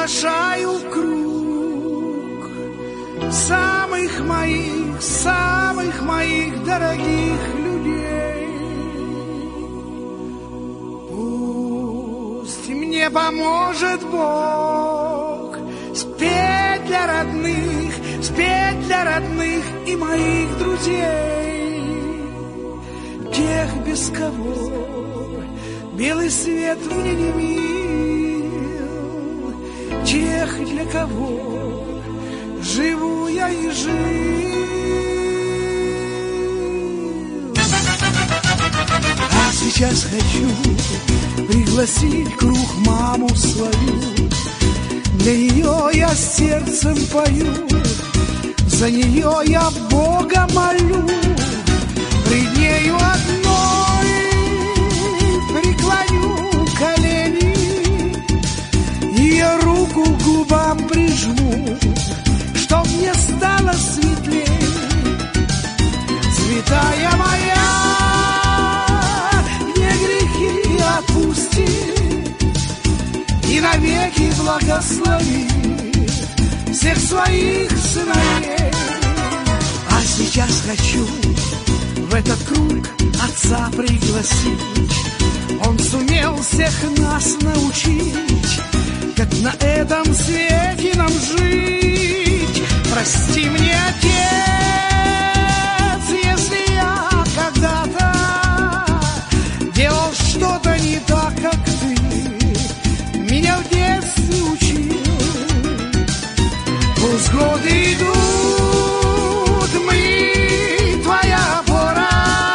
приглашаю в круг самых моих дорогих людей. Пусть мне поможет Бог спеть для родных и моих друзей, тех, без кого белый свет мне не мил, тех, для кого живу я и жил. А сейчас хочу пригласить в круг маму свою. Для нее я сердцем пою, за нее я Бога молю. Пред нею одной преклоню колени, ее руку к губам прижму, чтоб мне стало светлей. Святая моя, мне грехи отпусти и навеки благослови всех своих сыновей. А сейчас хочу в этот круг Отца пригласить. Он сумел всех нас научить, как на этом свете нам жить. Прости мне, Отец, если я когда-то делал что-то не так, как ты меня в детстве учил. Пусть годы идут, мы твоя опора.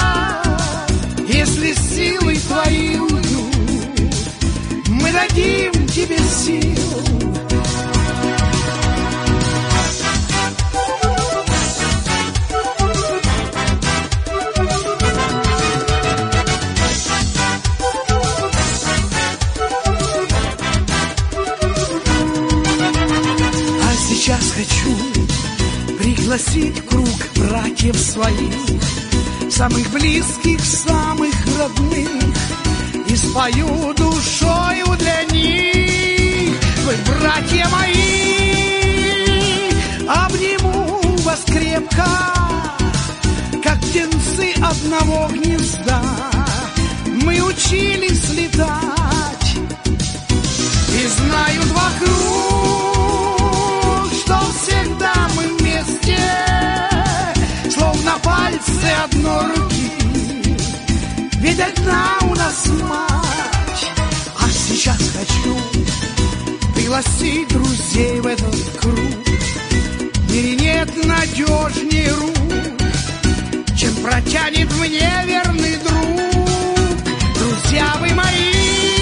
Если силы твои уйдут, мы дадим тебе сил. Сейчас хочу пригласить в круг братьев своих, самых близких, самых родных, и спою душою для них. Вы, братья мои, обниму вас крепко, как птенцы одного гнезда. Мы учились летать и знают вокруг, что всегда мы вместе, словно пальцы одной руки, ведь одна у нас мать. А сейчас хочу пригласить друзей в этот круг. В мире нет надежнее рук, чем протянет мне верный друг. Друзья вы мои,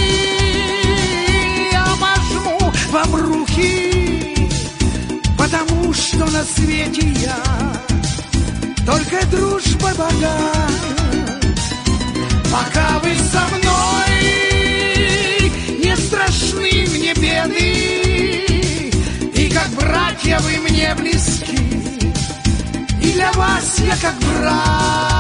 я пожму вам руки, потому что на свете я только дружба богат. Пока вы со мной, не страшны мне беды, и как братья вы мне близки, и для вас я как брат.